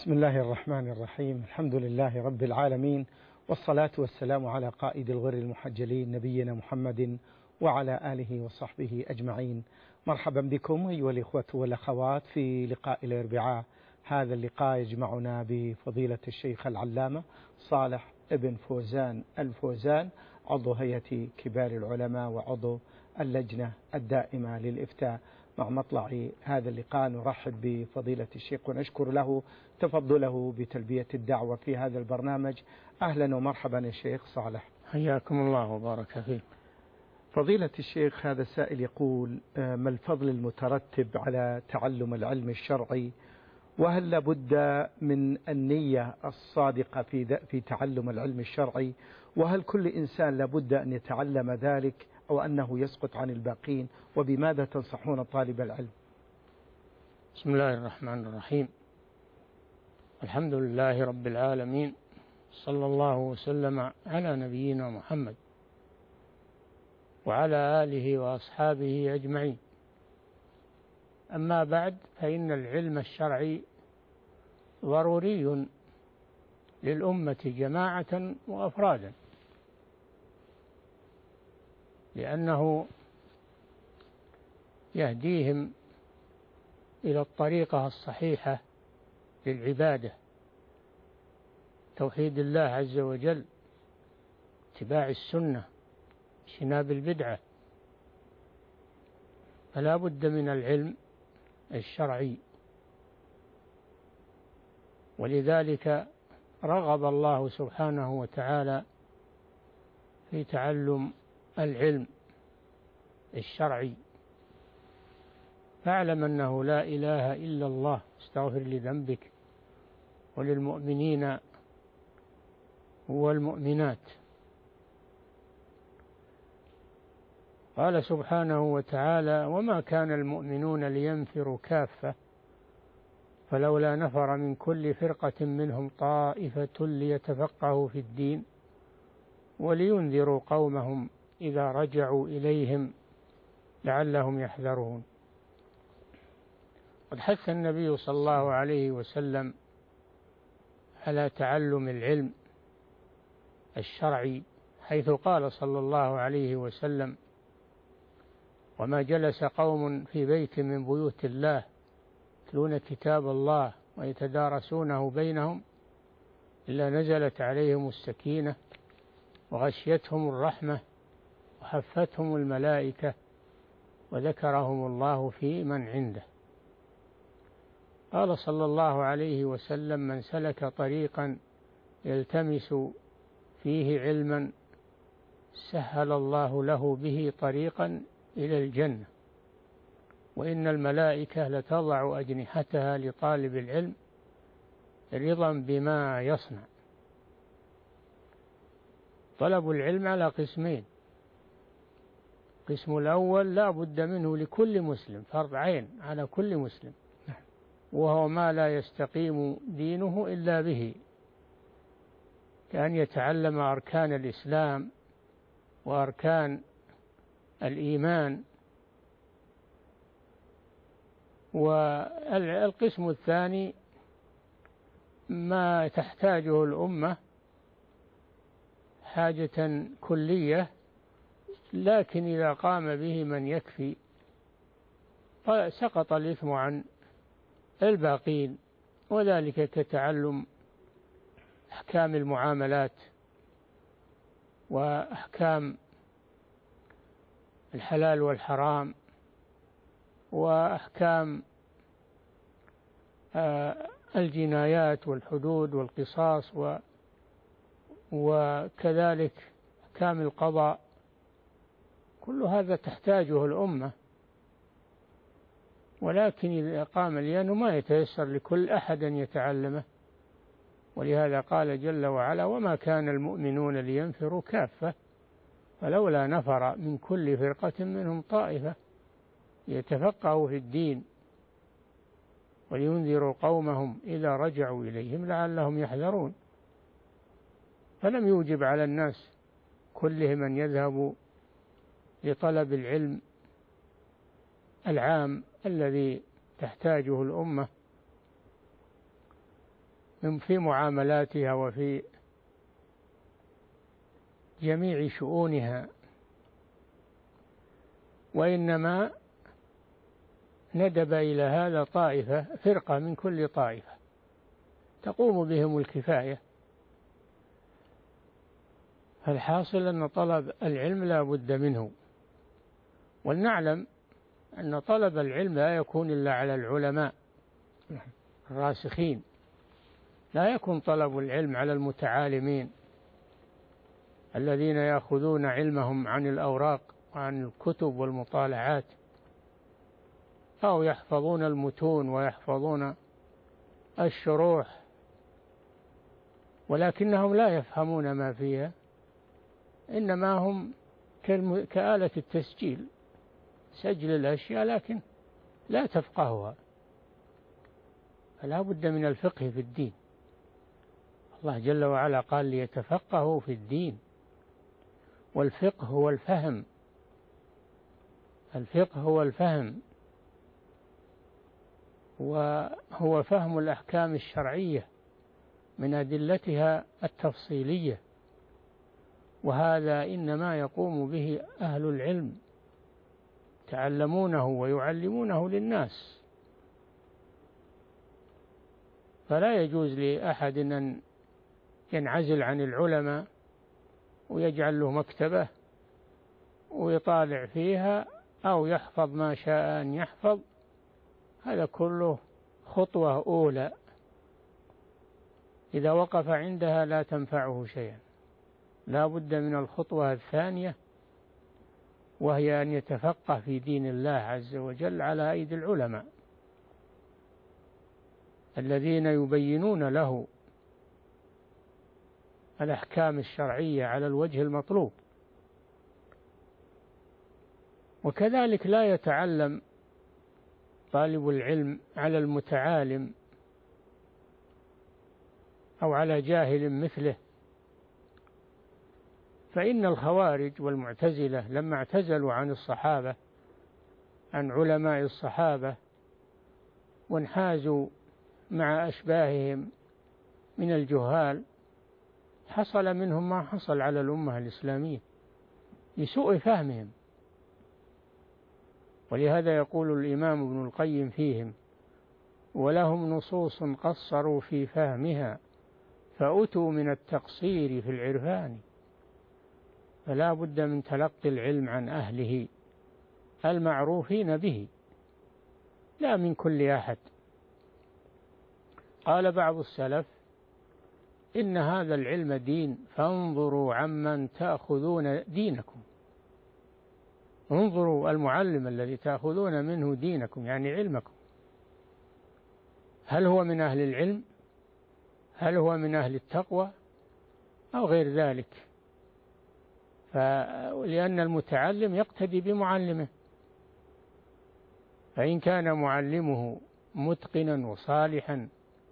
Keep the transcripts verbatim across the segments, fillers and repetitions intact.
بسم الله الرحمن الرحيم. الحمد لله رب العالمين، والصلاة والسلام على قائد الغر المحجلين نبينا محمد وعلى آله وصحبه أجمعين. مرحبا بكم أيها الإخوة والأخوات في لقاء الأربعاء. هذا اللقاء يجمعنا بفضيلة الشيخ العلامة صالح ابن فوزان الفوزان، عضو هيئة كبار العلماء وعضو اللجنة الدائمة للإفتاء. مع مطلع هذا اللقاء نرحب بفضيلة الشيخ ونشكر له تفضله بتلبية الدعوة في هذا البرنامج. أهلا ومرحبا يا شيخ صالح. حياكم الله وبارك فيك. فضيلة الشيخ، هذا السائل يقول: ما الفضل المترتب على تعلم العلم الشرعي؟ وهل لابد من النية الصادقة في في تعلم العلم الشرعي؟ وهل كل إنسان لابد أن يتعلم ذلك أو أنه يسقط عن الباقين؟ وبماذا تنصحون طالب العلم؟ بسم الله الرحمن الرحيم. الحمد لله رب العالمين، صلى الله وسلم على نبينا محمد وعلى آله وأصحابه أجمعين. أما بعد، فإن العلم الشرعي ضروري للأمة جماعة وأفرادا، لأنه يهديهم إلى الطريقة الصحيحة للعبادة، توحيد الله عز وجل، اتباع السنة، اجتناب البدعة. فلا بد من العلم الشرعي، ولذلك رغب الله سبحانه وتعالى في تعلم العلم الشرعي. فاعلم أنه لا إله إلا الله، استغفر لذنبك وللمؤمنين والمؤمنات. قال سبحانه وتعالى: وما كان المؤمنون لينفروا كافة فلولا نفر من كل فرقة منهم طائفة ليتفقهوا في الدين ولينذروا قومهم إذا رجعوا إليهم لعلهم يحذرون. قد حث النبي صلى الله عليه وسلم على تعلم العلم الشرعي، حيث قال صلى الله عليه وسلم: وما جلس قوم في بيت من بيوت الله يتلون كتاب الله ويتدارسونه بينهم إلا نزلت عليهم السكينة وغشيتهم الرحمة وحفتهم الملائكة وذكرهم الله في من عنده. قال صلى الله عليه وسلم: من سلك طريقا يلتمس فيه علما سهل الله له به طريقا إلى الجنة، وإن الملائكة لتضع أجنحتها لطالب العلم رضا بما يصنع. طلب العلم على قسمين: القسم الأول لا بد منه لكل مسلم، فرض عين على كل مسلم، وهو ما لا يستقيم دينه إلا به، كأن يتعلم أركان الإسلام وأركان الإيمان. والقسم الثاني ما تحتاجه الأمة حاجة كلية، لكن إذا قام به من يكفي سقط الإثم عن الباقين، وذلك كتعلم أحكام المعاملات وأحكام الحلال والحرام وأحكام الجنايات والحدود والقصاص، وكذلك أحكام القضاء. كل هذا تحتاجه الأمة، ولكن إذا قام لأنه ما يتيسر لكل أحد أن يتعلمه، ولهذا قال جل وعلا: وما كان المؤمنون لينفروا كافة فلولا نفر من كل فرقة منهم طائفة يتفقهوا في الدين ولينذروا قومهم إذا رجعوا إليهم لعلهم يحذرون. فلم يوجب على الناس كلهم أن يذهبوا لطلب العلم العام الذي تحتاجه الأمة، في معاملاتها وفي جميع شؤونها، وإنما ندب إلى هذا طائفة، فرقة من كل طائفة تقوم بهم الكفاية. فالحاصل أن طلب العلم لا بد منه، ولنعلم أن طلب العلم لا يكون إلا على العلماء الراسخين، لا يكون طلب العلم على المتعالمين الذين يأخذون علمهم عن الأوراق وعن الكتب والمطالعات، أو يحفظون المتون ويحفظون الشروح ولكنهم لا يفهمون ما فيها، إنما هم كآلة التسجيل، سجل الأشياء لكن لا تفقهها. فلا بد من الفقه في الدين. الله جل وعلا قال ليتفقهوا في الدين، والفقه هو الفهم، الفقه هو الفهم، وهو فهم الأحكام الشرعية من أدلتها التفصيلية، وهذا إنما يقوم به أهل العلم، تعلمونه ويعلمونه للناس. فلا يجوز لأحد أن ينعزل عن العلماء ويجعل له مكتبة ويطالع فيها أو يحفظ ما شاء أن يحفظ، هذا كله خطوة أولى إذا وقف عندها لا تنفعه شيئا. لا بد من الخطوة الثانية، وهي أن يتفقه في دين الله عز وجل على أيدي العلماء الذين يبينون له الأحكام الشرعية على الوجه المطلوب. وكذلك لا يتعلم طالب العلم على المتعالم أو على جاهل مثله، فإن الخوارج والمعتزلة لما اعتزلوا عن الصحابة، عن علماء الصحابة، وانحازوا مع أشباههم من الجهال، حصل منهم ما حصل على الأمة الإسلامية لسوء فهمهم. ولهذا يقول الإمام ابن القيم فيهم: ولهم نصوص قصروا في فهمها فأتوا من التقصير في العرفان. فلا بد من تلقي العلم عن أهله المعروفين به، لا من كل أحد. قال بعض السلف: إن هذا العلم دين فانظروا عمن تأخذون دينكم. انظروا المعلم الذي تأخذون منه دينكم، يعني علمكم، هل هو من أهل العلم؟ هل هو من أهل التقوى أو غير ذلك؟ لأن المتعلم يقتدي بمعلمه، فإن كان معلمه متقنا وصالحا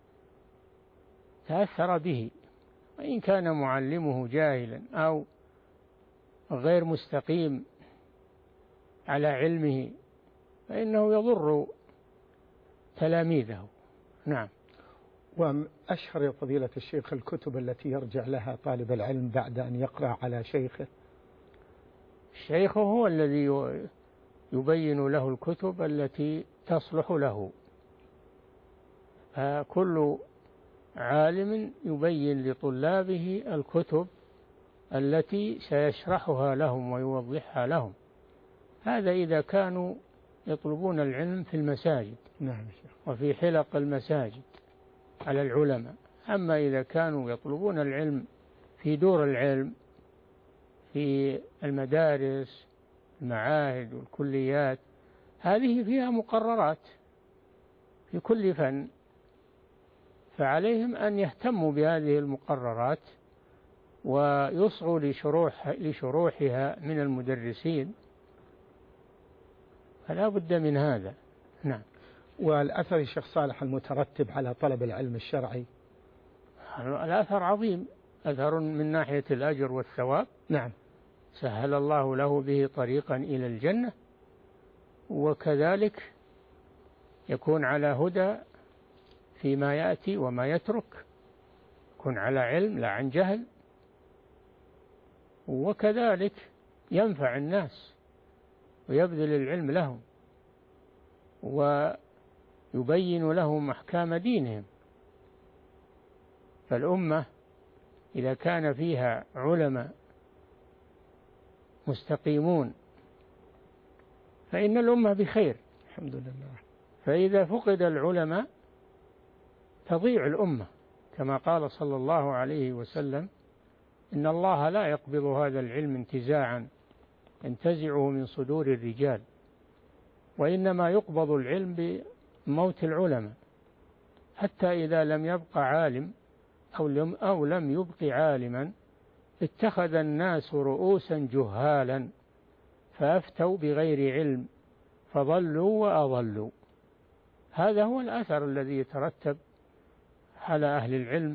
تأثر به، وإن كان معلمه جاهلا أو غير مستقيم على علمه فإنه يضر تلاميذه. نعم. وأشهر يا فضيلة الشيخ الكتب التي يرجع لها طالب العلم بعد أن يقرأ على شيخه؟ الشيخ هو الذي يبين له الكتب التي تصلح له، فكل عالم يبين لطلابه الكتب التي سيشرحها لهم ويوضحها لهم. هذا إذا كانوا يطلبون العلم في المساجد نعم وفي حلق المساجد على العلماء. أما إذا كانوا يطلبون العلم في دور العلم في المدارس المعاهد والكليات، هذه فيها مقررات في كل فن، فعليهم أن يهتموا بهذه المقررات ويصغوا لشروح لشروحها من المدرسين، فلا بد من هذا. نعم. والأثر الشيخ صالح المترتب على طلب العلم الشرعي؟ الأثر عظيم، أثر من ناحية الأجر والثواب. نعم. سهل الله له به طريقا إلى الجنة، وكذلك يكون على هدى فيما يأتي وما يترك، يكون على علم لا عن جهل، وكذلك ينفع الناس ويبذل العلم لهم ويبين لهم أحكام دينهم. فالأمة إذا كان فيها علماء مستقيمون فإن الأمة بخير الحمد لله. فإذا فقد العلماء تضيع الأمة، كما قال صلى الله عليه وسلم: إن الله لا يقبض هذا العلم انتزاعا ينتزعه من صدور الرجال، وإنما يقبض العلم بموت العلماء، حتى إذا لم يبق عالم أو لم, أو لم يبق عالما اتخذ الناس رؤوسا جهالا فأفتوا بغير علم فضلوا وأضلوا. هذا هو الأثر الذي يترتب على أهل العلم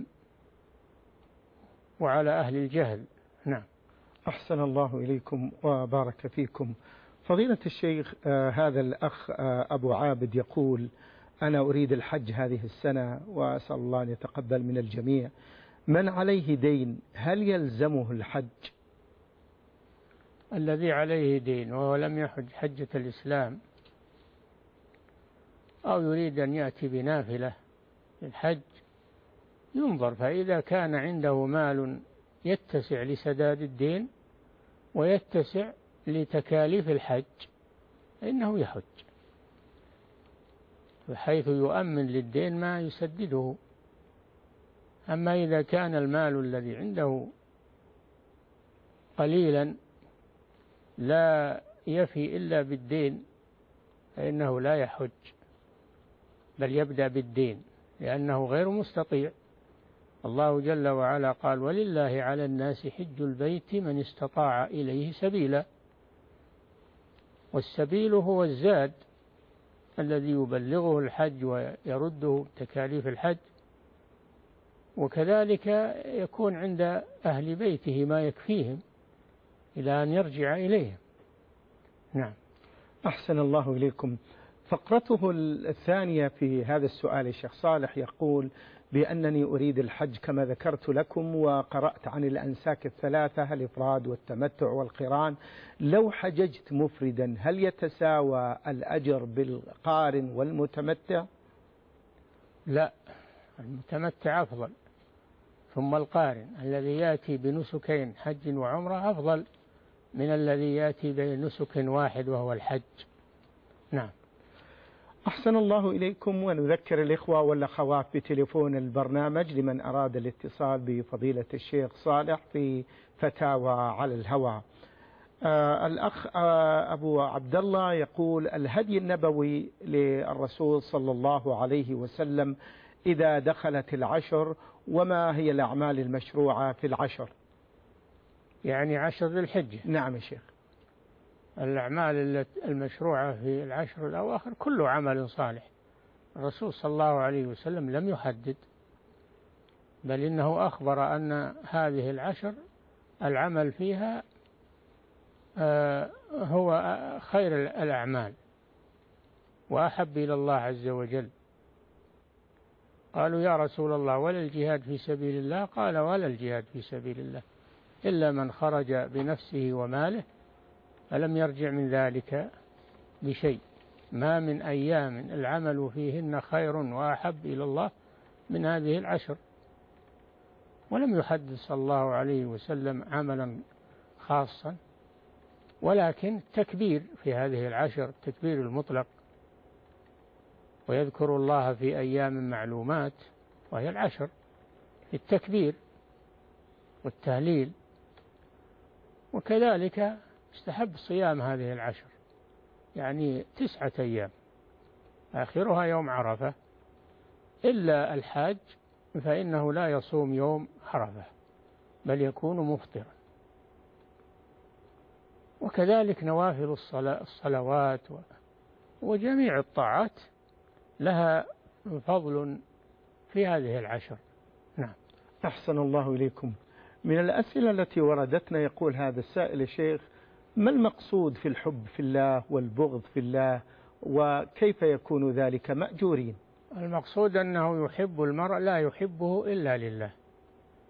وعلى أهل الجهل. نعم. أحسن الله إليكم وبارك فيكم. فضيلة الشيخ، آه هذا الأخ آه أبو عابد يقول: أنا أريد الحج هذه السنة وأسأل الله أن يتقبل من الجميع. من عليه دين هل يلزمه الحج؟ الذي عليه دين وهو لم يحج حجة الإسلام أو يريد أن يأتي بنافلة للحج ينظر، فإذا كان عنده مال يتسع لسداد الدين ويتسع لتكاليف الحج فإنه يحج، بحيث يؤمن للدين ما يسدده. أما إذا كان المال الذي عنده قليلا لا يفي إلا بالدين فإنه لا يحج، بل يبدأ بالدين لأنه غير مستطيع. الله جل وعلا قال: ولله على الناس حج البيت من استطاع إليه سبيلا. والسبيل هو الزاد الذي يبلغه الحج ويرده تكاليف الحج، وكذلك يكون عند أهل بيته ما يكفيهم إلى أن يرجع إليهم. نعم. أحسن الله إليكم. فقرته الثانية في هذا السؤال الشيخ صالح يقول بأنني أريد الحج كما ذكرت لكم وقرأت عن الأنساك الثلاثة الإفراد والتمتع والقران. لو حججت مفردا هل يتساوى الأجر بالقارن والمتمتع؟ لا، المتمتع أفضل، ثم القارن الذي يأتي بنسكين حج وعمرة أفضل من الذي يأتي بنسك واحد وهو الحج. نعم. أحسن الله إليكم. ونذكر الإخوة والأخوات بتليفون البرنامج لمن أراد الاتصال بفضيلة الشيخ صالح في فتاوى على الهواء. آه الأخ آه أبو عبد الله يقول: الهدي النبوي للرسول صلى الله عليه وسلم إذا دخلت العشر، وما هي الأعمال المشروعة في العشر؟ يعني عشر ذي الحجة. نعم يا شيخ. الأعمال المشروعة في العشر الأواخر كل عمل صالح. الرسول صلى الله عليه وسلم لم يحدد، بل إنه أخبر أن هذه العشر العمل فيها هو خير الأعمال وأحب إلى الله عز وجل. قالوا: يا رسول الله ولا الجهاد في سبيل الله؟ قال: ولا الجهاد في سبيل الله إلا من خرج بنفسه وماله فلم يرجع من ذلك بشيء. ما من أيام العمل فيهن خير وأحب إلى الله من هذه العشر. ولم يحدد صلى الله عليه وسلم عملا خاصا، ولكن التكبير في هذه العشر التكبير المطلق، ويذكر الله في أيام معلومات وهي العشر، التكبير والتهليل. وكذلك استحب صيام هذه العشر، يعني تسعة أيام آخرها يوم عرفة، إلا الحاج فإنه لا يصوم يوم عرفة بل يكون مفطرا. وكذلك نوافل الصلوات وجميع الطاعات لها فضل في هذه العشر. نعم. أحسن الله إليكم. من الأسئلة التي وردتنا يقول هذا السائل: الشيخ، ما المقصود في الحب في الله والبغض في الله، وكيف يكون ذلك مأجورين؟ المقصود أنه يحب المرء لا يحبه إلا لله،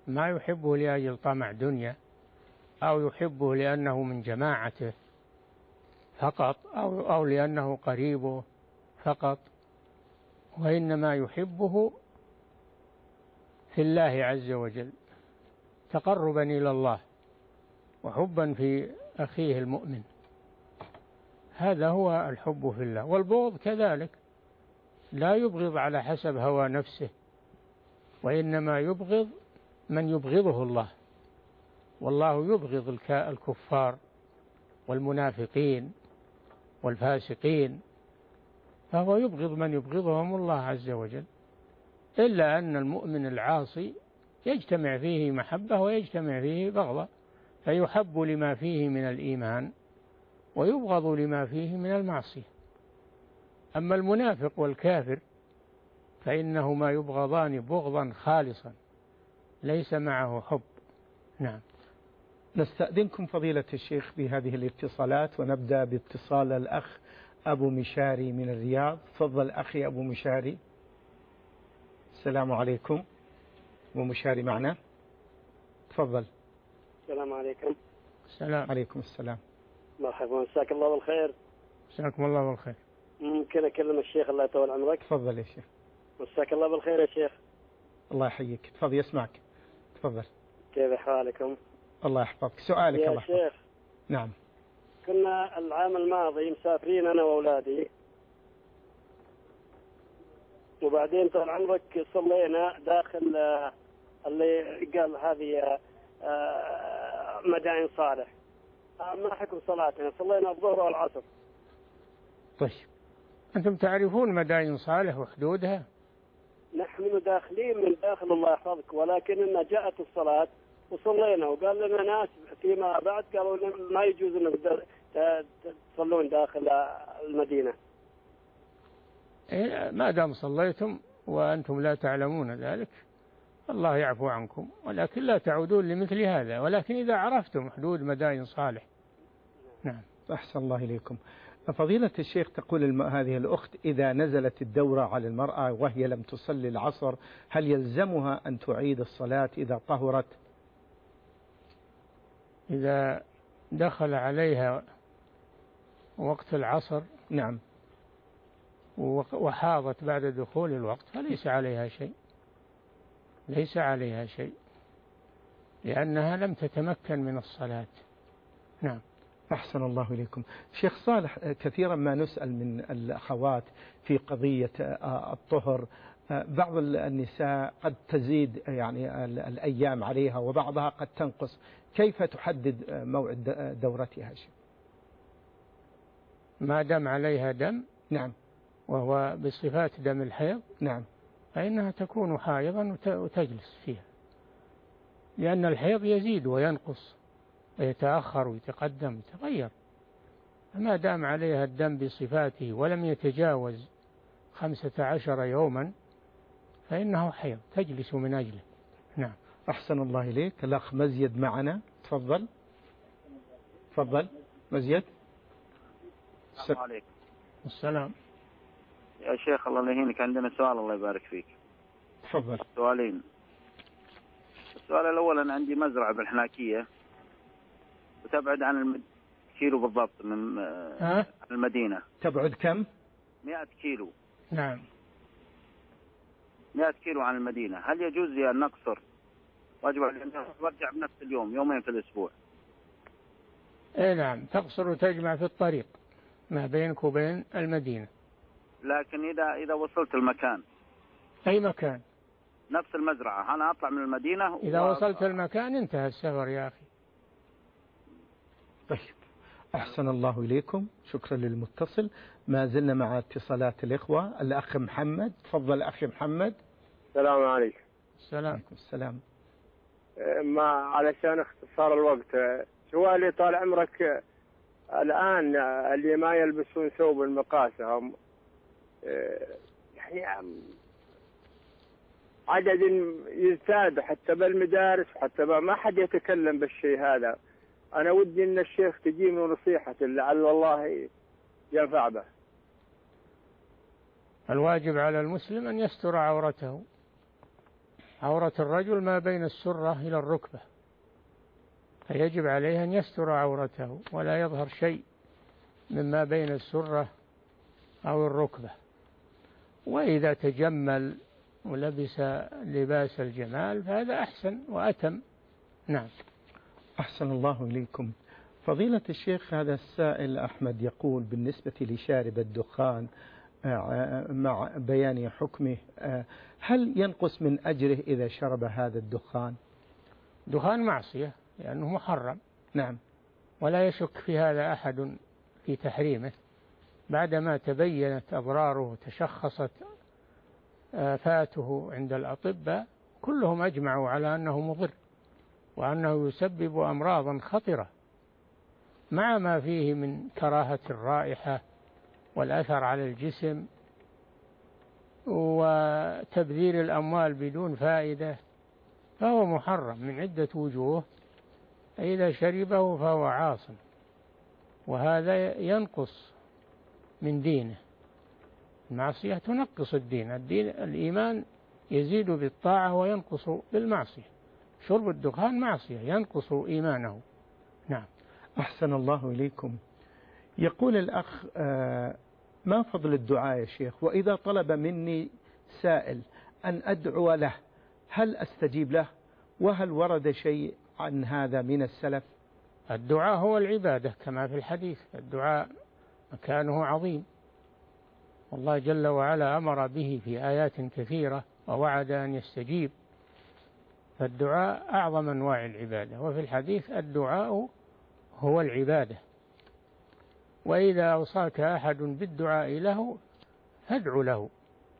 ما يحبه لأجل طمع دنيا أو يحبه لأنه من جماعته فقط أو, أو لأنه قريبه فقط، وإنما يحبه في الله عز وجل تقربا إلى الله وحبا في أخيه المؤمن. هذا هو الحب في الله. والبغض كذلك، لا يبغض على حسب هوى نفسه، وإنما يبغض من يبغضه الله، والله يبغض الكفار والمنافقين والفاسقين، فهو يبغض من يبغضهم الله عز وجل. إلا أن المؤمن العاصي يجتمع فيه محبة ويجتمع فيه بغضة، فيحب لما فيه من الإيمان ويبغض لما فيه من المعصية. أما المنافق والكافر فإنهما يبغضان بغضا خالصا ليس معه حب. نعم. نستأذنكم فضيلة الشيخ بهذه الاتصالات، ونبدأ باتصال الأخ أبو مشاري من الرياض. تفضل أخي أبو مشاري. السلام عليكم. أبو مشاري معنا، تفضل. السلام عليكم. السلام عليكم السلام. مرحبا، مساك الله بالخير. مساكم الله بالخير. ممكن أكلم الشيخ الله يطول عمرك؟ تفضل يا شيخ. مساك الله بالخير يا شيخ. الله يحييك، تفضل يسمعك، تفضل. كيف أحوالكم؟ الله يحفظك. سؤالك يا الله شيخ. يحفظك. نعم. كنا العام الماضي مسافرين أنا وأولادي، وبعدين طال عمرك صلينا داخل اللي قال هذه مدائن صالح. ما حكم صلاتنا؟ صلينا الظهر والعصر. طيب، أنتم تعرفون مدائن صالح وحدودها؟ نحن داخلين من داخل الله يحفظك، ولكننا جاءت الصلاة وصلينا، وقال لنا ناس فيما بعد قالوا ما يجوز أن تصلون داخل المدينة. ما دام صليتم وأنتم لا تعلمون ذلك الله يعفو عنكم، ولكن لا تعودون لمثل هذا، ولكن إذا عرفتم حدود مدائن صالح. نعم. أحسن الله إليكم. فضيلة الشيخ، تقول الم... هذه الأخت إذا نزلت الدورة على المرأة وهي لم تصلي العصر هل يلزمها أن تعيد الصلاة إذا طهرت؟ إذا دخل عليها وقت العصر نعم وحاضت بعد دخول الوقت فليس عليها شيء، ليس عليها شيء، لأنها لم تتمكن من الصلاة. نعم. أحسن الله إليكم. شيخ صالح، كثيرا ما نسأل من الأخوات في قضية الطهر، بعض النساء قد تزيد يعني الأيام عليها وبعضها قد تنقص، كيف تحدد موعد دورتها؟ شيخ ما دام عليها دم، نعم، وهو بصفات دم الحيض، نعم، فإنها تكون حائضا وتجلس فيها، لأن الحيض يزيد وينقص ويتأخر ويتقدم يتغير. فما دام عليها الدم بصفاته ولم يتجاوز خمسة عشر يوما فإنه حيض تجلس من أجله. نعم. أحسن الله إليك. الأخ مزيد معنا، تفضل. تفضل مزيد. السلام عليكم. السلام. يا شيخ الله يهينك، عندنا سؤال الله يبارك فيك. تفضل. سؤالين. السؤال الأول، أنا عندي مزرعة بالحناكية وتبعد عن المد... كيلو بالضبط من ها؟ المدينة. تبعد كم؟ مئة كيلو. نعم. مئة كيلو عن المدينة، هل يجوز لي أن نقصر واجب وارجع بنفس اليوم يومين في الأسبوع؟ اي نعم، تقصر وتجمع في الطريق ما بينك وبين المدينة. لكن إذا إذا وصلت المكان، أي مكان، نفس المزرعة، أنا أطلع من المدينة إذا و... وصلت المكان انتهى السفر يا أخي. طيب، أحسن الله إليكم، شكرا للمتصل. ما زلنا مع اتصالات الإخوة. الأخ محمد، تفضل أخي محمد. السلام عليكم. السلام. السلام. ما علشان اختصار الوقت، سؤالي طال عمرك، الآن اللي ما يلبسون ثوب المقاسة هم يعني عدد يزداد حتى بالمدارس، حتى ما حد يتكلم بالشيء هذا. أنا ودي أن الشيخ تجيني نصيحة لعل الله ينفع به. الواجب على المسلم أن يستر عورته عورة الرجل ما بين السرة إلى الركبة، فيجب عليه أن يستر عورته ولا يظهر شيء مما بين السرة أو الركبة. وإذا تجمل ولبس لباس الجمال فهذا أحسن وأتم. نعم. أحسن الله إليكم. فضيلة الشيخ، هذا السائل أحمد يقول بالنسبة لشارب الدخان مع بيان حكمه، هل ينقص من أجره إذا شرب هذا الدخان؟ دخان معصية لأنه محرم. نعم. ولا يشك في هذا أحد في تحريمه بعدما تبينت أضراره وتشخصت آفاته عند الأطباء، كلهم أجمعوا على أنه مضر وأنه يسبب أمراضا خطرة مع ما فيه من كراهة الرائحة والأثر على الجسم وتبذير الأموال بدون فائدة، فهو محرم من عدة وجوه. إذا شربه فهو عاص، وهذا ينقص من دينه. المعصية تنقص الدين. الدين الإيمان يزيد بالطاعة وينقص بالمعصية. شرب الدخان معصية ينقص إيمانه. نعم. أحسن الله إليكم. يقول الأخ ما فضل الدعاء يا شيخ، وإذا طلب مني سائل أن أدعو له هل أستجيب له، وهل ورد شيء عن هذا من السلف؟ الدعاء هو العبادة كما في الحديث، الدعاء مكانه عظيم، والله جل وعلا أمر به في آيات كثيرة ووعد أن يستجيب، فالدعاء أعظم أنواع العبادة، وفي الحديث الدعاء هو العبادة. وإذا أوصاك أحد بالدعاء له فادع له،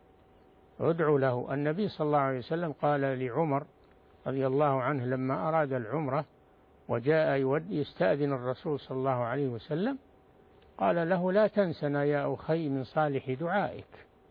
ادع له. النبي صلى الله عليه وسلم قال لعمر رضي الله عنه لما أراد العمرة وجاء يستأذن الرسول صلى الله عليه وسلم، قال له لا تنسنا يا أخي من صالح دعائك.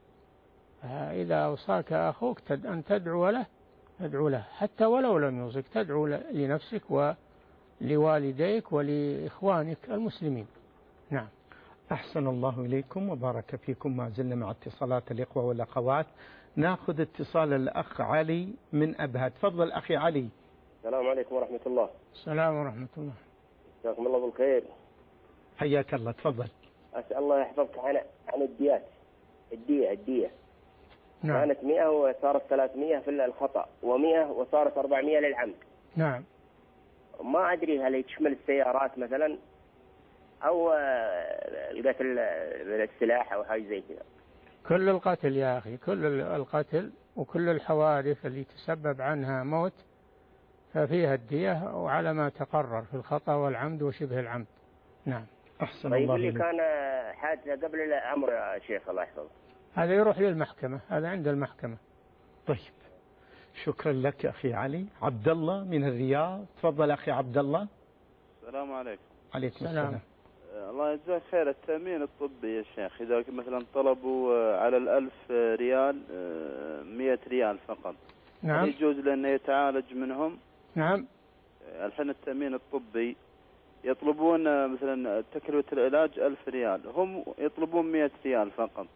إذا أوصاك أخوك أن تدعو له تدعو له، حتى ولو لم يوصك تدعو لنفسك ولوالديك ولإخوانك المسلمين. نعم. أحسن الله إليكم وبارك فيكم. ما زلنا مع اتصالات الإخوة والأخوات. نأخذ اتصال الأخ علي من أبها. تفضل أخي علي. السلام عليكم ورحمة الله. السلام ورحمة الله. جزاكم الله بالخير. حياك الله. تفضل. أسأل الله يحفظك عن عن الديات. الدية الدية نعم. كانت مئة وصارت ثلاثمئة في الخطأ، ومئة وصارت أربعمئة للعمد. نعم. ما أدري هل تشمل السيارات مثلا أو القتل بالسلاح أو حاجة زي كذا. كل القتل يا أخي، كل القتل وكل الحوادث اللي تسبب عنها موت ففيها الدية، وعلى ما تقرر في الخطأ والعمد وشبه العمد. نعم. أحسن طيب الله اللي إليك. كان حادثة قبل الأمر يا شيخ الله يحفظك، هذا يروح للمحكمة، هذا عند المحكمة. طيب شكرا لك أخي علي. عبد الله من الرياض. تفضل أخي عبد الله. السلام عليكم. عليكم السلام. السلام. الله يجزاك خير. التأمين الطبي يا شيخ إذا مثلا طلبوا على الألف ريال مئة ريال فقط، نعم. يجوز لأنه يتعالج منهم؟ نعم. الحين التأمين الطبي يطلبون مثلا تكلفة العلاج ألف ريال، هم يطلبون مئة ريال فقط.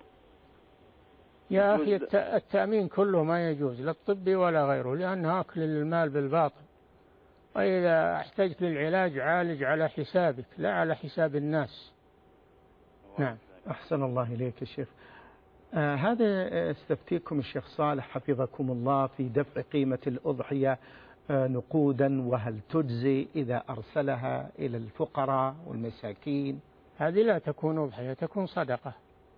يا أخي التأمين كله ما يجوز لا الطبي ولا غيره، لأنه أكل المال بالباطل. وإذا احتجت للعلاج عالج على حسابك لا على حساب الناس. نعم. أحسن الله إليك يا شيخ. آه هذا استفتيكم الشيخ صالح حفظكم الله في دفع قيمة الأضحية آه نقودا، وهل تجزي إذا أرسلها إلى الفقراء والمساكين؟ هذه لا تكون أضحية، تكون صدقة.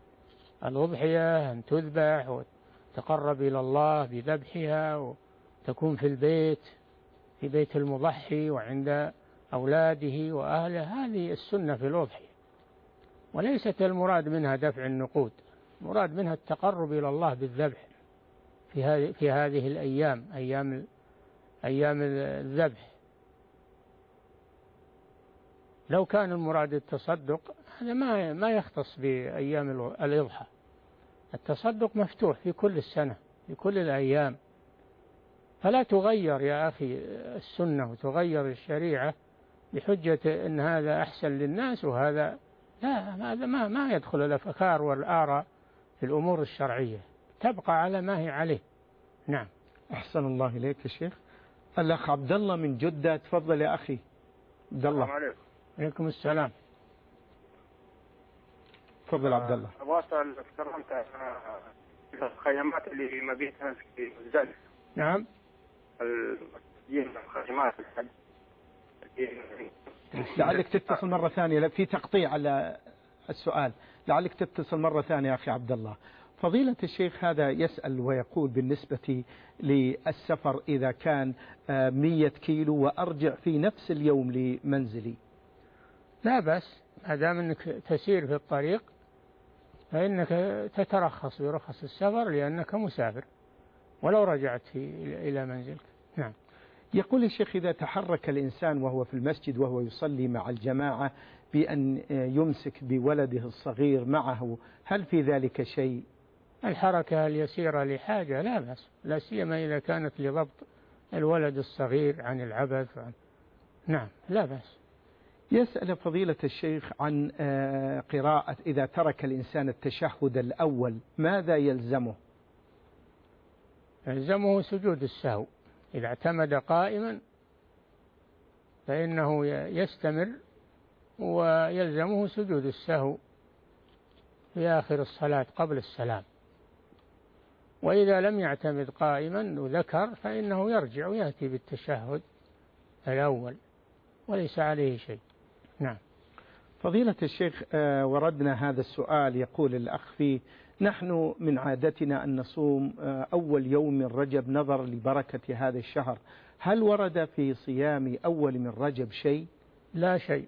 الأضحية أن تذبح وتقرب إلى الله بذبحها، وتكون في البيت في بيت المضحي وعند أولاده وأهله، هذه السنة في الأضحية، وليست المراد منها دفع النقود، المراد منها التقرب إلى الله بالذبح في هذه في هذه الأيام، أيام أيام الذبح. لو كان المراد التصدق هذا ما ما يختص بأيام الإضحى. التصدق مفتوح في كل السنة في كل الأيام، فلا تغير يا أخي السنة وتغير الشريعة بحجة أن هذا أحسن للناس وهذا لا. هذا ما ما يدخل الأفكار والآراء في الأمور الشرعية، تبقى على ما هي عليه. نعم. أحسن الله إليك يا شيخ. الأخ عبد الله من جدة، تفضل يا أخي عبد الله. السلام عليكم. عليكم السلام. تفضل عبد الله. أبغى أسأل تكرمت عن الخيمات اللي مبيتها في مزدلفة. نعم. الخيمات لعلك تتصل مرة ثانية، لا في تقطيع على السؤال، لعلك تتصل مرة ثانية يا أخي عبد الله. فضيلة الشيخ هذا يسأل ويقول بالنسبة للسفر إذا كان مية كيلو وأرجع في نفس اليوم لمنزلي. لا بس ما دام أنك تسير في الطريق فإنك تترخص برخص السفر لأنك مسافر ولو رجعت إلى منزلك. نعم. يقول الشيخ إذا تحرك الإنسان وهو في المسجد وهو يصلي مع الجماعة بأن يمسك بولده الصغير معه، هل في ذلك شيء؟ الحركة اليسيرة لحاجة لا بأس، لا سيما إذا كانت لضبط الولد الصغير عن العبث عن... نعم لا بأس. يسأل فضيلة الشيخ عن قراءة إذا ترك الإنسان التشهد الأول ماذا يلزمه؟ يلزمه سجود السهو. إذا اعتمد قائما فإنه يستمر ويلزمه سجود السهو في آخر الصلاة قبل السلام. وإذا لم يعتمد قائما وذكر فإنه يرجع ويأتي بالتشهد الأول وليس عليه شيء. نعم. فضيلة الشيخ وردنا هذا السؤال، يقول الأخ فيه: نحن من عادتنا أن نصوم أول يوم من رجب نظر لبركة هذا الشهر، هل ورد في صيام أول من رجب شيء؟ لا شيء،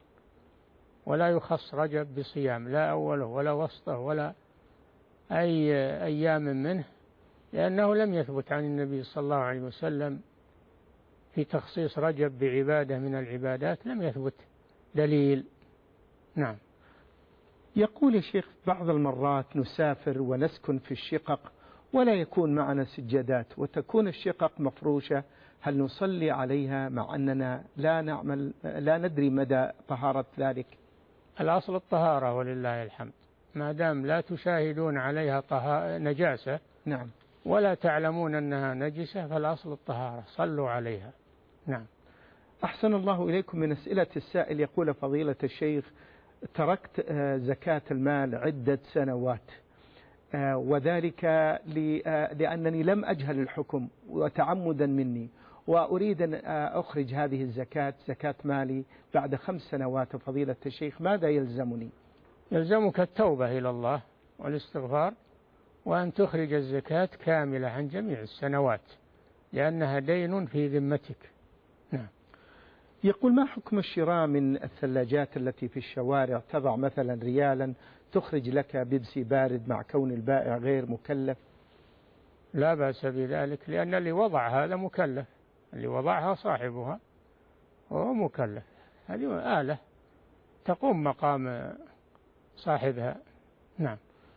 ولا يخص رجب بصيام لا أوله ولا وسطه ولا أي أيام منه، لأنه لم يثبت عن النبي صلى الله عليه وسلم في تخصيص رجب بعبادة من العبادات، لم يثبت دليل. نعم. يقول الشيخ بعض المرات نسافر ونسكن في الشقق ولا يكون معنا سجادات وتكون الشقق مفروشة، هل نصلي عليها مع أننا لا نعمل لا ندري مدى طهارة ذلك؟ الأصل الطهارة ولله الحمد، ما دام لا تشاهدون عليها طه... نجاسة نعم ولا تعلمون أنها نجسة فالأصل الطهارة، صلوا عليها. نعم. أحسن الله إليكم. من أسئلة السائل يقول فضيلة الشيخ: تركت زكاة المال عدة سنوات وذلك لأنني لم أجهل الحكم وتعمدا مني، وأريد أن أخرج هذه الزكاة زكاة مالي بعد خمس سنوات، فضيلة الشيخ ماذا يلزمني؟ يلزمك التوبة إلى الله والاستغفار وأن تخرج الزكاة كاملة عن جميع السنوات لأنها دين في ذمتك. نعم. يقول: ما حكم الشراء من الثلاجات التي في الشوارع تضع مثلا ريالا تخرج لك بيبسي بارد مع كون البائع غير مكلف؟ لا بأس بذلك، لأن اللي وضع هذا مكلف، اللي وضعها صاحبها وهو مكلف، هذه آلة تقوم مقام صاحبها. نعم.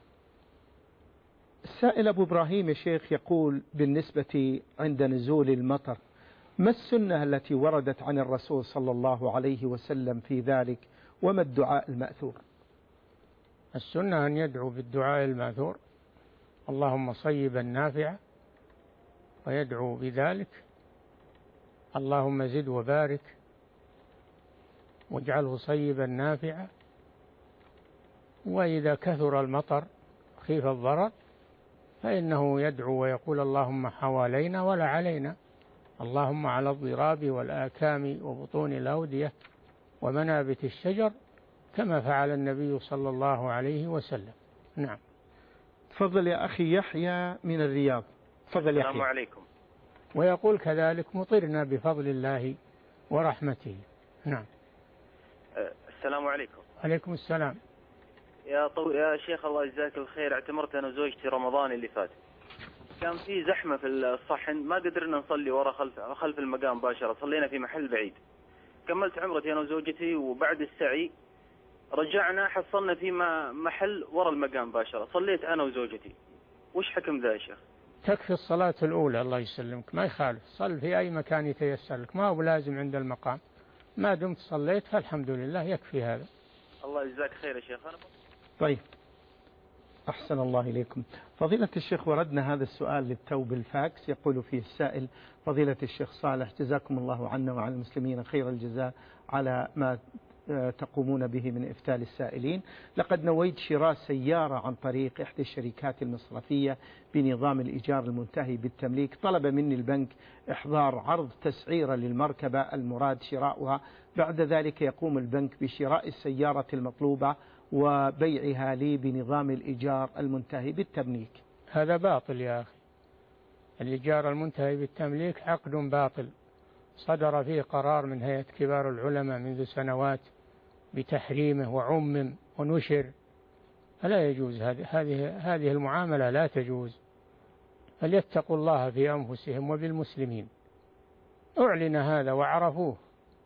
السائل أبو إبراهيم يا شيخ يقول: بالنسبة عند نزول المطر ما السنة التي وردت عن الرسول صلى الله عليه وسلم في ذلك، وما الدعاء المأثور؟ السنة أن يدعو بالدعاء المأثور: اللهم صيبا نافعا، ويدعو بذلك: اللهم زد وبارك واجعله صيبا نافعا. وإذا كثر المطر خيف الضرر فإنه يدعو ويقول: اللهم حوالينا ولا علينا، اللهم على الضراب والآكام وبطون الأودية ومنابت الشجر، كما فعل النبي صلى الله عليه وسلم. نعم. تفضل يا أخي يحيى من الرياض. تفضل يحيى. السلام عليكم. ويقول كذلك: مطرنا بفضل الله ورحمته. نعم. السلام عليكم. عليكم السلام. يا طو... يا شيخ الله يجزاك الخير، اعتمرت أنا وزوجتي رمضان اللي فات، كان في زحمة في الصحن ما قدرنا نصلي ورا خلف خلف المقام مباشرة، صلينا في محل بعيد. كملت عمرتي أنا وزوجتي وبعد السعي رجعنا حصلنا في محل ورا المقام مباشرة، صليت أنا وزوجتي. وش حكم ذا يا شيخ؟ تكفي الصلاة الأولى الله يسلمك، ما يخالف، صل في أي مكان يتيسر لك، ما هو لازم عند المقام، ما دمت صليت فالحمد لله يكفي هذا. الله يجزاك خير يا شيخ. أنا طيب أحسن الله إليكم. فضيلة الشيخ، وردنا هذا السؤال للتو بالفاكس. يقول فيه السائل: فضيلة الشيخ صالح، جزاكم الله عنا وعلى المسلمين خير الجزاء على ما تقومون به من إفتاء السائلين. لقد نويت شراء سيارة عن طريق إحدى الشركات المصرفية بنظام الإيجار المنتهي بالتمليك. طلب مني البنك إحضار عرض تسعيرة للمركبة المراد شراؤها. بعد ذلك يقوم البنك بشراء السيارة المطلوبة وبيعها لي بنظام الإيجار المنتهي بالتمليك. هذا باطل يا أخي. الإيجار المنتهي بالتمليك عقد باطل، صدر فيه قرار من هيئة كبار العلماء منذ سنوات بتحريمه وعمم ونشر، فلا يجوز. هذه هذه المعاملة لا تجوز. فليتقوا الله في أنفسهم وبالمسلمين. أعلن هذا وعرفوه.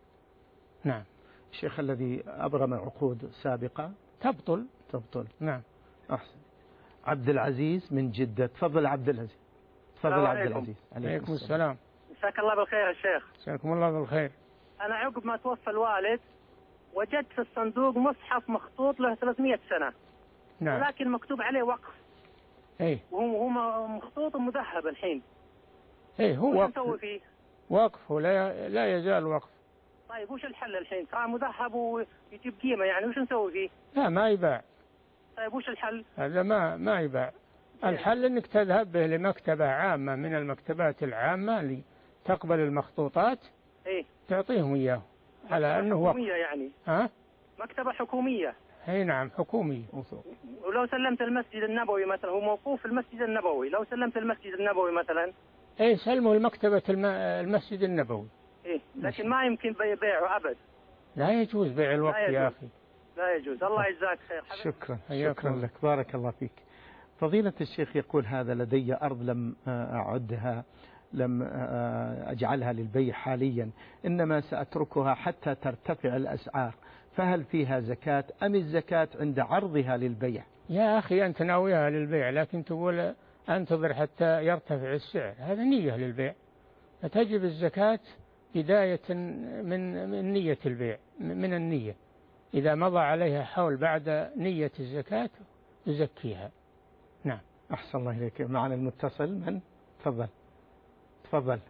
نعم. الشيخ، الذي أبرم عقود سابقة تبطل تبطل. نعم. أحسن. عبد العزيز من جدة. تفضل عبد العزيز. تفضل عبد العزيز. عليكم السلام. مساك الله بالخير يا شيخ. مساكم الله بالخير. أنا عقب ما توفى الوالد وجدت في الصندوق مصحف مخطوط له ثلاثمئة سنة. نعم. ولكن مكتوب عليه وقف. ايه. وهو هو مخطوط مذهب الحين. ايه هو وش نسوي فيه؟ وقف ولا لا يزال وقف. طيب وش الحل الحين؟ صار مذهب ويجيب قيمة، يعني وش نسوي فيه؟ لا ما يباع. طيب وش الحل؟ هذا ما ما يباع. الحل انك تذهب به لمكتبة عامة من المكتبات العامة اللي تقبل المخطوطات. ايه. تعطيهم اياه على انه وقف. حكومية يعني. ها؟ مكتبة حكومية. اي نعم حكومي. ولو سلمت المسجد النبوي مثلا، هو موقوف في المسجد النبوي، لو سلمت المسجد النبوي مثلا. اي سلموا المكتبة المسجد النبوي. ايه لكن ما يمكن بيعه ابد. لا يجوز بيع الوقت يا اخي. لا يجوز. الله يجزاك خير. شكرا. شكرا لك. بارك الله فيك. فضيلة الشيخ يقول: هذا لدي أرض لم أعدها، لم أجعلها للبيع حاليا، إنما سأتركها حتى ترتفع الأسعار، فهل فيها زكاة أم الزكاة عند عرضها للبيع؟ يا أخي أنت ناويها للبيع لكن تقول أنتظر حتى يرتفع السعر، هذا نية للبيع، فتجب الزكاة بداية من من نية البيع، من النية. إذا مضى عليها حول بعد نية الزكاة تزكيها. نعم. أحسن الله إليك. معنا المتصل من؟ تفضل تفضل.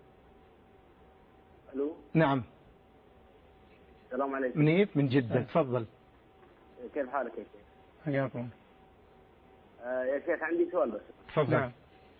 ألو. نعم. السلام عليكم. منيف من جدة. تفضل. كيف حالك يا شيخ؟ حياكم. آه يا شيخ عندي سؤال بس. تفضل. نعم.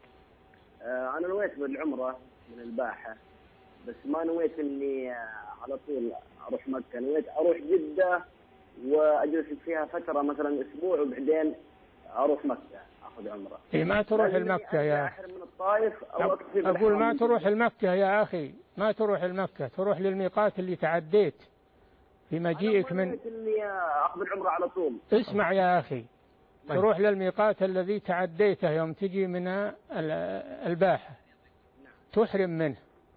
آه أنا نويت بالعمرة من الباحة، بس ما نويت إني على طول أروح مكة، نويت أروح جدة وأجلس فيها فترة مثلا أسبوع وبعدين أروح مكة أخذ عمرة. إيه ما تروح المكة يا أخي. من الطائف أو أقول ما تروح المكة يا أخي، ما تروح المكة، تروح للميقات اللي تعديت في مجيئك من. أنا إني أخذ العمرة على طول. اسمع يا أخي، تروح للميقات الذي تعديته يوم تجي من الباحة تحرم منه.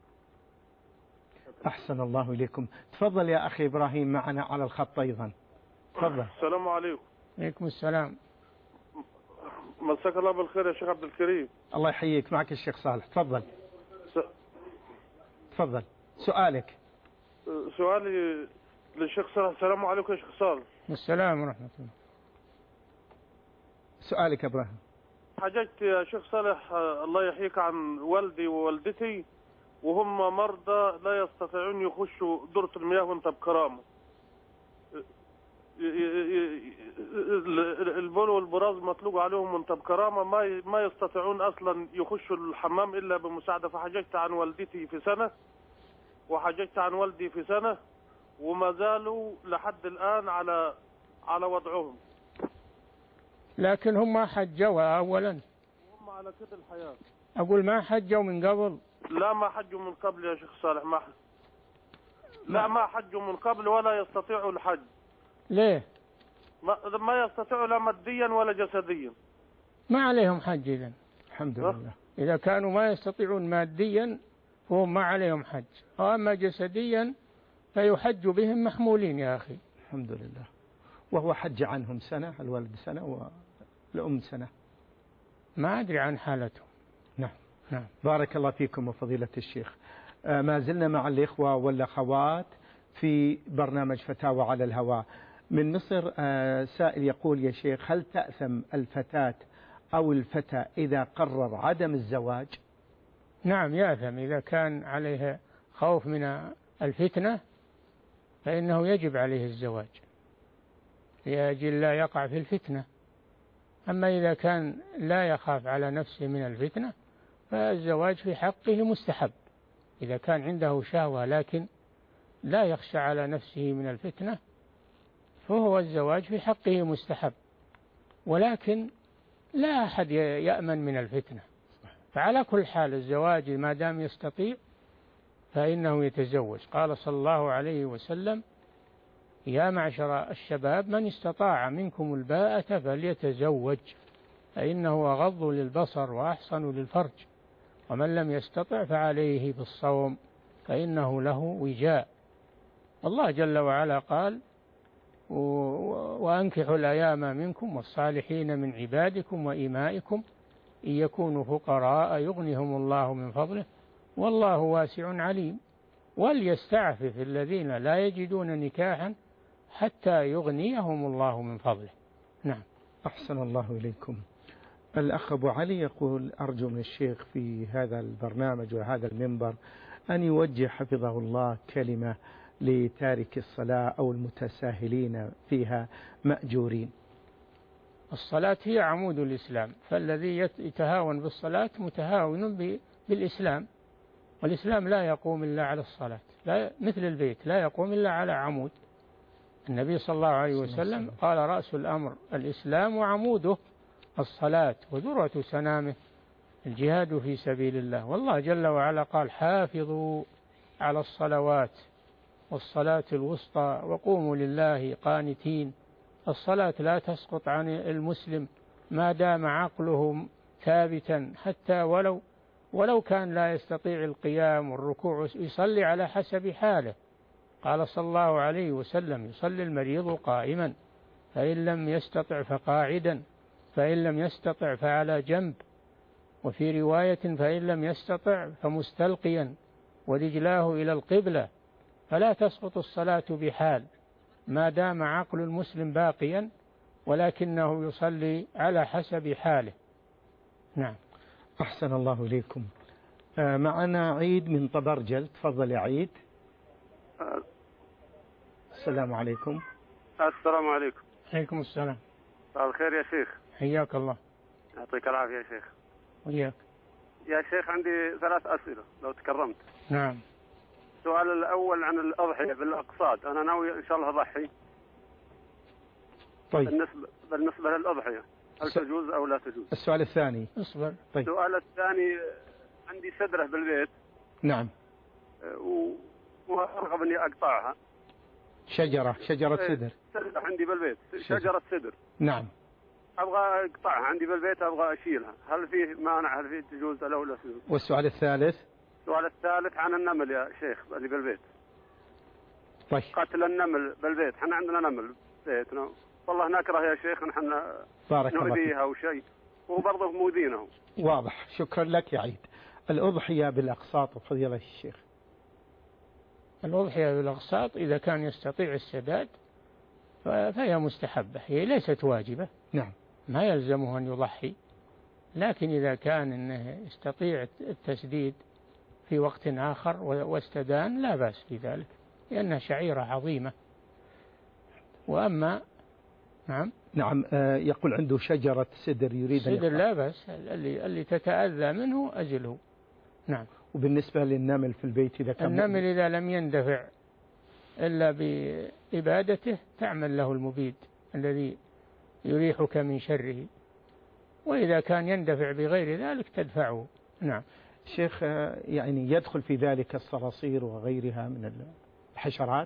أحسن الله إليكم. تفضل يا أخي إبراهيم معنا على الخط أيضا. تفضل. السلام عليكم. عليكم السلام. مساك الله بالخير يا شيخ عبد الكريم. الله يحييك. معك الشيخ صالح. تفضل. س... تفضل سؤالك. سؤالي للشيخ صالح. السلام عليكم يا شيخ صالح. السلام ورحمة الله. سؤالك إبراهيم. حججت يا شيخ صالح الله يحييك عن والدي ووالدتي وهم مرضى لا يستطيعون يخشوا دورة المياه وانت بكرامة. البول والبراز مطلوق عليهم وانت بكرامة، ما ما يستطيعون اصلا يخشوا الحمام الا بمساعدة. فحججت عن والدتي في سنة وحججت عن والدي في سنة وما زالوا لحد الآن على على وضعهم. لكن هم ما حجوا أولا. هم على كده الحياة. أقول ما حجوا من قبل. لا ما حجوا من قبل يا شيخ صالح. ما حج. لا ما حجوا من قبل ولا يستطيعوا الحج. ليه؟ ما, ما يستطيعوا لا ماديا ولا جسديا. ما عليهم حج إذن. الحمد لله. إذا كانوا ما يستطيعون ماديا فهم ما عليهم حج، وأما جسديا فيحج بهم محمولين يا أخي. الحمد لله. وهو حج عنهم سنة، الوالد سنة والأم سنة. ما أدري عن حالتهم. نعم. نعم. بارك الله فيكم وفضيلة الشيخ. آه ما زلنا مع الإخوة والأخوات في برنامج فتاوى على الهواء. من مصر آه سائل يقول: يا شيخ، هل تأثم الفتاة أو الفتى إذا قرر عدم الزواج؟ نعم يأثم إذا كان عليه خوف من الفتنة فإنه يجب عليه الزواج لأجل لا يقع في الفتنة. أما إذا كان لا يخاف على نفسه من الفتنة فالزواج في حقه مستحب. إذا كان عنده شهوة لكن لا يخشى على نفسه من الفتنة فهو الزواج في حقه مستحب، ولكن لا أحد يأمن من الفتنة. فعلى كل حال الزواج ما دام يستطيع فإنه يتزوج. قال صلى الله عليه وسلم: يا معشر الشباب من استطاع منكم الباءة فليتزوج فإنه أغض للبصر وأحصن للفرج، ومن لم يستطع فعليه بالصوم فإنه له وجاء. الله جل وعلا قال: وأنكحوا الأيام منكم والصالحين من عبادكم وإمائكم إن يكونوا فقراء يغنهم الله من فضله والله واسع عليم، وليستعفف الذين لا يجدون نكاحا حتى يغنيهم الله من فضله. نعم. أحسن الله إليكم. الأخ أبو علي يقول: أرجو من الشيخ في هذا البرنامج وهذا المنبر أن يوجه حفظه الله كلمة لتارك الصلاة أو المتساهلين فيها مأجورين. الصلاة هي عمود الإسلام، فالذي يتهاون بالصلاة متهاون بالإسلام، والإسلام لا يقوم إلا على الصلاة، لا مثل البيت لا يقوم إلا على عمود. النبي صلى الله عليه وسلم قال: رأس الأمر الإسلام وعموده الصلاة وذروة سنامه الجهاد في سبيل الله. والله جل وعلا قال: حافظوا على الصلوات والصلاة الوسطى وقوموا لله قانتين. الصلاة لا تسقط عن المسلم ما دام عقله ثابتا، حتى ولو ولو كان لا يستطيع القيام والركوع يصلي على حسب حاله. قال صلى الله عليه وسلم: يصلي المريض قائما فإن لم يستطع فقاعدا فإن لم يستطع فعلى جنب، وفي رواية فإن لم يستطع فمستلقيا ورجلاه إلى القبلة. فلا تسقط الصلاة بحال ما دام عقل المسلم باقيا، ولكنه يصلي على حسب حاله. نعم. أحسن الله إليكم. معنا عيد من طبرجل. تفضل يا عيد. السلام عليكم. السلام عليكم. عليكم السلام. مساء الخير يا شيخ. حياك الله. يعطيك العافية يا شيخ. وياك. يا شيخ عندي ثلاث أسئلة لو تكرمت. نعم. السؤال الأول عن الأضحية بالأقصاد، أنا ناوي إن شاء الله أضحي. طيب. بالنسبة بالنسبة للأضحية هل س... تجوز أو لا تجوز؟ السؤال الثاني. اصبر. طيب. السؤال الثاني عندي سدرة بالبيت. نعم. و... وأرغب إني أقطعها. شجرة شجرة سدر. سدرة عندي بالبيت، شجرة سدر. نعم. أبغى أقطعها عندي بالبيت، أبغى أشيلها، هل فيه مانع؟ هل فيه تجوز أو لا تجوز؟ والسؤال الثالث؟ السؤال الثالث عن النمل يا شيخ اللي بالبيت. طيب. قتل النمل بالبيت، احنا عندنا نمل بيتنا والله نكره يا شيخ نحن نؤذيها أو شيء وبرضه مؤذينه. واضح. شكرا لك يا عيد. الأضحية بالأقساط فضيلة الشيخ. الأضحية بالأقساط إذا كان يستطيع السداد فهي مستحبة، هي ليست واجبة. نعم. ما يلزمه أن يضحي، لكن إذا كان إنه يستطيع التسديد في وقت آخر واستدان لا بأس في ذلك، لأنها شعيرة عظيمة. وأما نعم نعم آه يقول عنده شجرة سدر يريد سدر لا بأس، اللي, اللي تتأذى منه أزله. نعم. وبالنسبة للنمل في البيت إذا كان النمل إذا لم يندفع إلا بإبادته تعمل له المبيد الذي يريحك من شره، وإذا كان يندفع بغير ذلك تدفعه. نعم. شيخ يعني يدخل في ذلك الصراصير وغيرها من الحشرات؟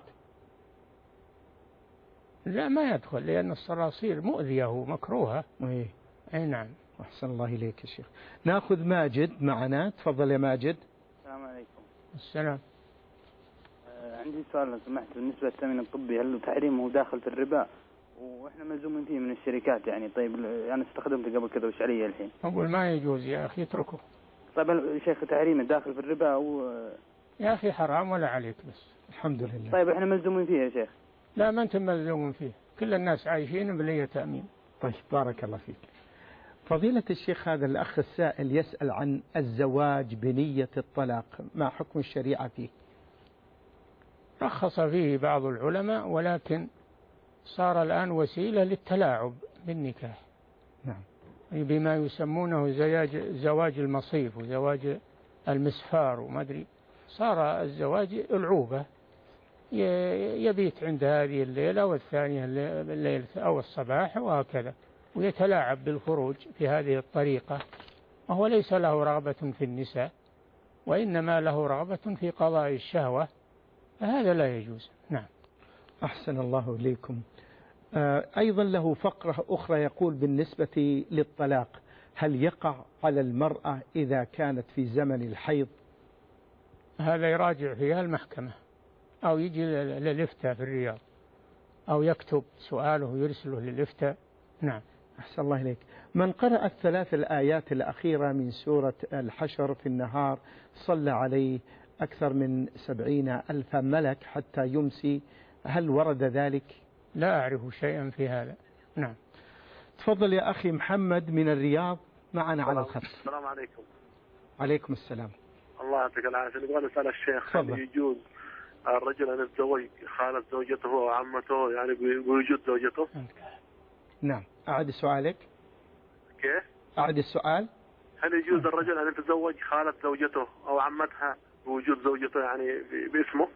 لا ما يدخل، لأن الصراصير مؤذية مكروهة. ايه. اي نعم. أحسن الله إليك يا شيخ. نأخذ ماجد معنا. تفضل يا ماجد. السلام عليكم. السلام. آه عندي سؤال لو سمحت بالنسبة للتأمين الطبي، هل تحريمه داخل في الربا وإحنا ملزومين فيه من الشركات يعني؟ طيب أنا استخدمته قبل كذا وش علي الحين؟ أقول ما يجوز يا أخي اتركه. طيب يا شيخ تحريمه داخل في الربا أو يا أخي حرام ولا عليك بس. الحمد لله. طيب إحنا ملزومين فيه يا شيخ؟ لا ما أنتم ملزومين فيه، كل الناس عايشين بلية تأمين. طيب بارك الله فيك. فضيلة الشيخ، هذا الأخ السائل يسأل عن الزواج بنية الطلاق، ما حكم الشريعة فيه؟ رخص فيه بعض العلماء، ولكن صار الآن وسيلة للتلاعب بالنكاح. نعم. بما يسمونه زواج زواج المصيف وزواج المسفار وما أدري، صار الزواج ألعوبة، يبيت عند هذه الليلة والثانية الليلة أو الصباح وهكذا، ويتلاعب بالخروج في هذه الطريقة، وهو ليس له رغبة في النساء، وإنما له رغبة في قضاء الشهوة، فهذا لا يجوز. نعم. أحسن الله إليكم. أيضا له فقرة أخرى يقول بالنسبة للطلاق، هل يقع على المرأة إذا كانت في زمن الحيض؟ هذا يراجع فيها المحكمة، أو يجي للإفتاء في الرياض، أو يكتب سؤاله يرسله للإفتاء. نعم. أحسن الله إليك. من قرأ الثلاث الآيات الأخيرة من سورة الحشر في النهار صلى عليه أكثر من سبعين ألف ملك حتى يمسي، هل ورد ذلك؟ لا أعرف شيئا في هذا. نعم. تفضل يا أخي محمد من الرياض معنا على الخط. السلام عليكم. عليكم السلام. الله يعطيك العافية. نبغى نسأل الشيخ، هل يجوز الرجل أن يتزوج خالة زوجته وعمته، يعني بوجود زوجته؟ نعم. أعد سؤالك. كيف؟ أعد السؤال. هل يجوز الرجل أن يتزوج خالة زوجته أو عمتها بوجود زوجته يعني باسمه؟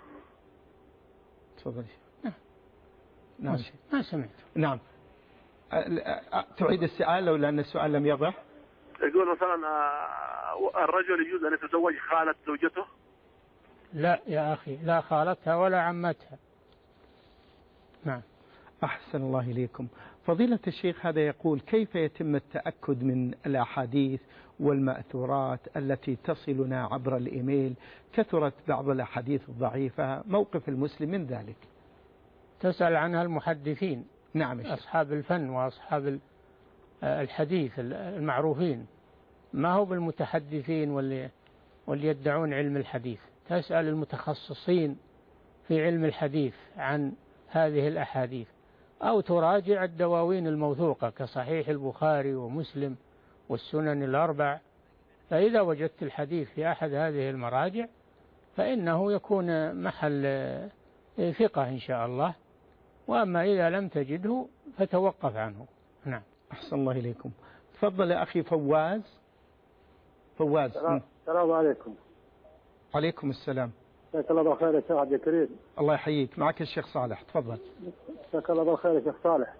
تفضل. نعم. ما سمعت. نعم. تعيد السؤال لو لأن السؤال لم يضح. يقول مثلا الرجل يجوز أن يتزوج خالة زوجته؟ لا يا أخي، لا خالتها ولا عمتها. نعم. أحسن الله إليكم. فضيلة الشيخ، هذا يقول كيف يتم التأكد من الأحاديث والمأثورات التي تصلنا عبر الإيميل؟ كثرت بعض الأحاديث الضعيفة، موقف المسلم من ذلك؟ تسأل عنها المحدثين. نعم. أصحاب الفن وأصحاب الحديث المعروفين، ما هو بالمتحدثين واللي, واللي يدعون علم الحديث. تسأل المتخصصين في علم الحديث عن هذه الأحاديث، أو تراجع الدواوين الموثوقة كصحيح البخاري ومسلم والسنن الأربع، فإذا وجدت الحديث في أحد هذه المراجع فإنه يكون محل ثقة إن شاء الله، وأما إذا لم تجده فتوقف عنه. نعم. أحسن الله إليكم. تفضل يا أخي فواز. فواز. السلام عليكم. عليكم السلام. جزاك الله بالخير يا شيخ عبد الكريم. الله يحييك. معك الشيخ صالح. تفضل. جزاك الله بالخير يا شيخ صالح.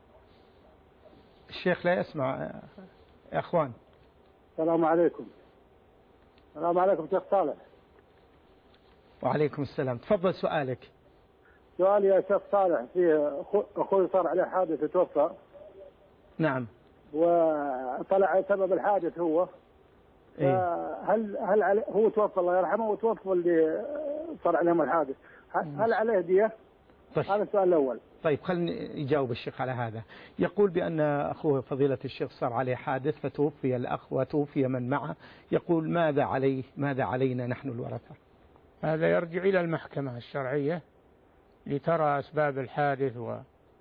الشيخ لا يسمع يا أخوان. السلام عليكم. السلام عليكم شيخ صالح. وعليكم السلام. تفضل سؤالك. سؤالي يا شيخ صالح، في أخوي صار عليه حادث وتوفى. نعم. وطلع سبب الحادث هو. إيه؟ هل هل عليه، هو توفى الله يرحمه وتوفى اللي صار عليهم الحادث، هل عليه دية؟ طيب. هذا السؤال الأول. طيب خلني يجاوب الشيخ على هذا. يقول بأن أخوه فضيلة الشيخ صار عليه حادث فتوفي الأخ وتوفي من معه، يقول ماذا عليه، ماذا علينا نحن الورثة؟ هذا يرجع إلى المحكمة الشرعية لترى أسباب الحادث و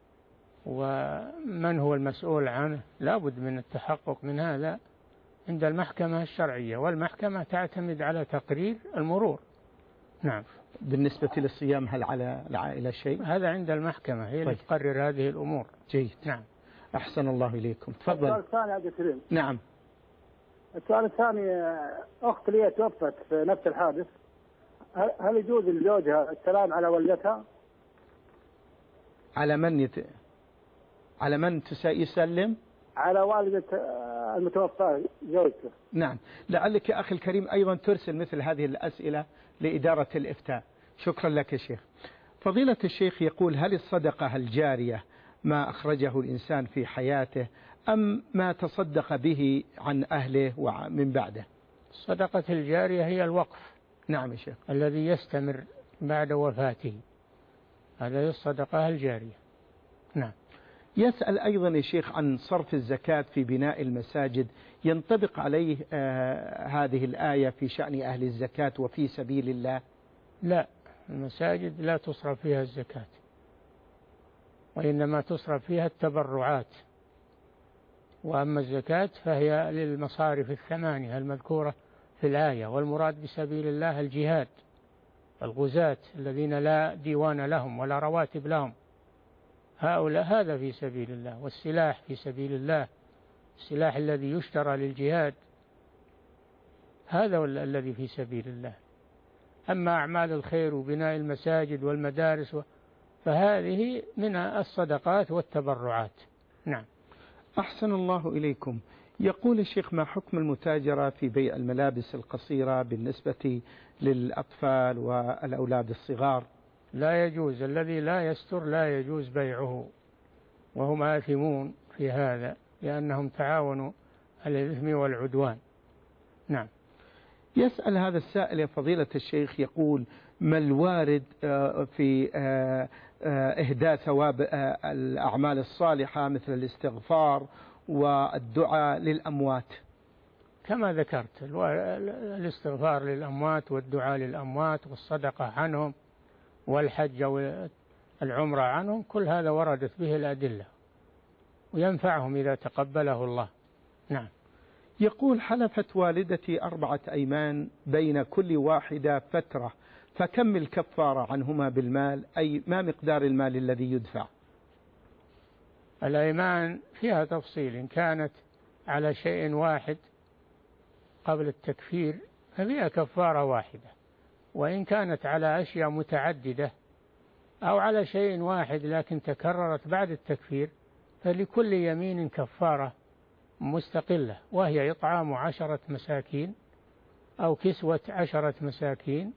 ومن هو المسؤول عنه. لا بد من التحقق من هذا عند المحكمة الشرعية، والمحكمة تعتمد على تقرير المرور. نعم. بالنسبة للصيام هل على العائلة شيء؟ هذا عند المحكمة، هي اللي طيب. تقرر هذه الأمور. جيد. نعم. أحسن الله إليكم. تفضل. السؤال الثاني عبد الكريم. نعم. السؤال الثاني، أخت لي توفت في نفس الحادث، هل يجوز لزوجها السلام على والدتها؟ على من يت... على من يسلم؟ على والدة المتوفى زوجته. نعم. لعلك يا أخي الكريم أيضا ترسل مثل هذه الأسئلة لإدارة الإفتاء. شكرا لك يا شيخ. فضيلة الشيخ يقول هل الصدقة الجارية ما أخرجه الإنسان في حياته أم ما تصدق به عن أهله ومن بعده؟ الصدقة الجارية هي الوقف. نعم يا شيخ. الذي يستمر بعد وفاته، هذا هي الصدقة الجارية. نعم. يسأل أيضا يا شيخ عن صرف الزكاة في بناء المساجد، ينطبق عليه آه هذه الآية في شأن أهل الزكاة وفي سبيل الله؟ لا، المساجد لا تصرف فيها الزكاة، وإنما تصرف فيها التبرعات وأما الزكاة فهي للمصارف الثمانية المذكورة في الآية، والمراد بسبيل الله الجهاد، الغزاة الذين لا ديوان لهم ولا رواتب لهم، هؤلاء هذا في سبيل الله، والسلاح في سبيل الله، السلاح الذي يشترى للجهاد هذا الذي في سبيل الله. أما أعمال الخير وبناء المساجد والمدارس فهذه من الصدقات والتبرعات. نعم. أحسن الله إليكم. يقول الشيخ: ما حكم المتاجرة في بيع الملابس القصيرة بالنسبة للأطفال والأولاد الصغار؟ لا يجوز، الذي لا يستر لا يجوز بيعه، وهم آثمون في هذا لأنهم تعاونوا على الإثم والعدوان. نعم. يسأل هذا السائل يا فضيلة الشيخ، يقول: ما الوارد في إهداء ثواب الأعمال الصالحة مثل الاستغفار والدعاء للأموات؟ كما ذكرت، الاستغفار للأموات والدعاء للأموات والصدقة عنهم والحج والعمرة عنهم، كل هذا وردت به الأدلة وينفعهم إذا تقبله الله. نعم. يقول: حلفت والدتي أربعة أيمان بين كل واحدة فترة، فكم الكفارة عنهما بالمال؟ أي ما مقدار المال الذي يدفع؟ الأيمان فيها تفصيل، إن كانت على شيء واحد قبل التكفير ففيها كفارة واحدة، وإن كانت على أشياء متعددة أو على شيء واحد لكن تكررت بعد التكفير فلكل يمين كفارة مستقلة، وهي إطعام عشرة مساكين أو كسوة عشرة مساكين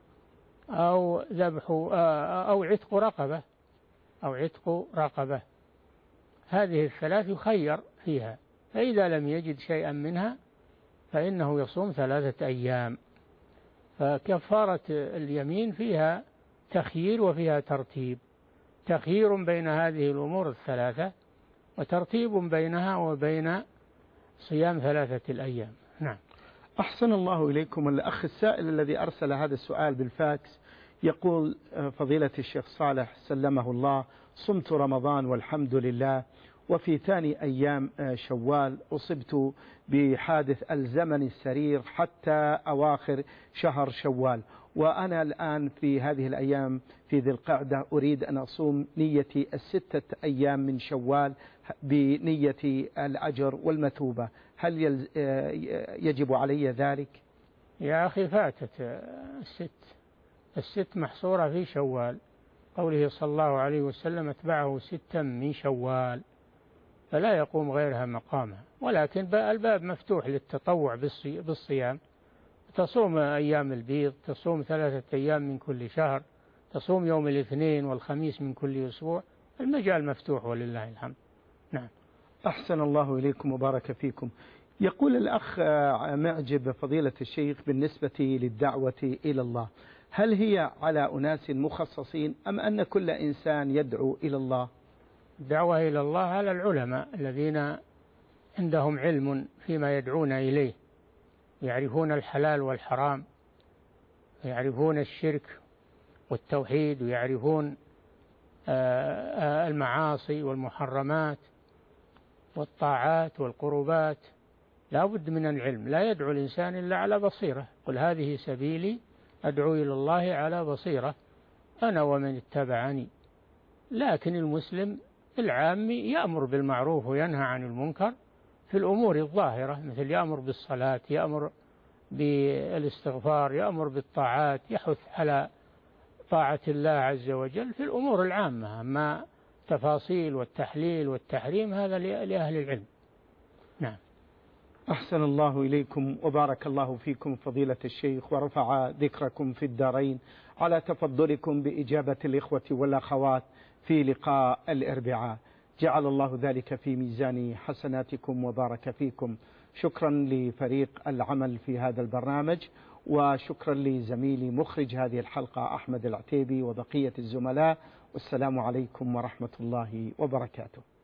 أو ذبح أو عتق رقبة أو عتق رقبة. هذه الثلاث يخير فيها، فإذا لم يجد شيئا منها فإنه يصوم ثلاثة أيام. فكفارة اليمين فيها تخيير وفيها ترتيب، تخيير بين هذه الأمور الثلاثة وترتيب بينها وبين صيام ثلاثة الأيام. نعم. أحسن الله إليكم. الأخ السائل الذي أرسل هذا السؤال بالفاكس يقول: فضيلة الشيخ صالح سلمه الله، صمت رمضان والحمد لله، وفي ثاني أيام شوال أصبت بحادث ألزمني السرير حتى أواخر شهر شوال، وأنا الآن في هذه الأيام في ذي القعدة أريد أن أصوم نيتي الستة أيام من شوال بنية الأجر والمثوبة، هل يجب علي ذلك؟ يا أخي فاتت الست، الست محصورة في شوال، قوله صلى الله عليه وسلم: اتبعه ستا من شوال، فلا يقوم غيرها مقامها. ولكن الباب مفتوح للتطوع بالصيام، تصوم أيام البيض، تصوم ثلاثة أيام من كل شهر، تصوم يوم الاثنين والخميس من كل أسبوع، المجال مفتوح ولله الحمد. نعم. أحسن الله إليكم وبارك فيكم. يقول الأخ معجب فضيلة الشيخ: بالنسبة للدعوة إلى الله، هل هي على أناس مخصصين أم أن كل إنسان يدعو إلى الله؟ الدعوة إلى الله على العلماء الذين عندهم علم فيما يدعون إليه، يعرفون الحلال والحرام، يعرفون الشرك والتوحيد، ويعرفون المعاصي والمحرمات والطاعات والقربات. لا بد من العلم، لا يدعو الإنسان إلا على بصيرة. قل هذه سبيلي أدعو إلى الله على بصيرة أنا ومن اتبعني. لكن المسلم العامي يأمر بالمعروف وينهى عن المنكر في الأمور الظاهرة، مثل يأمر بالصلاة، يأمر بالاستغفار، يأمر بالطاعات، يحث على طاعة الله عز وجل في الأمور العامة. أما التفاصيل والتحليل والتحريم هذا لأهل العلم. نعم. أحسن الله إليكم وبارك الله فيكم فضيلة الشيخ، ورفع ذكركم في الدارين على تفضلكم بإجابة الإخوة والأخوات في لقاء الأربعاء. جعل الله ذلك في ميزان حسناتكم وبارك فيكم. شكرا لفريق العمل في هذا البرنامج، وشكرا لزميلي مخرج هذه الحلقة أحمد العتيبي وبقية الزملاء، والسلام عليكم ورحمة الله وبركاته.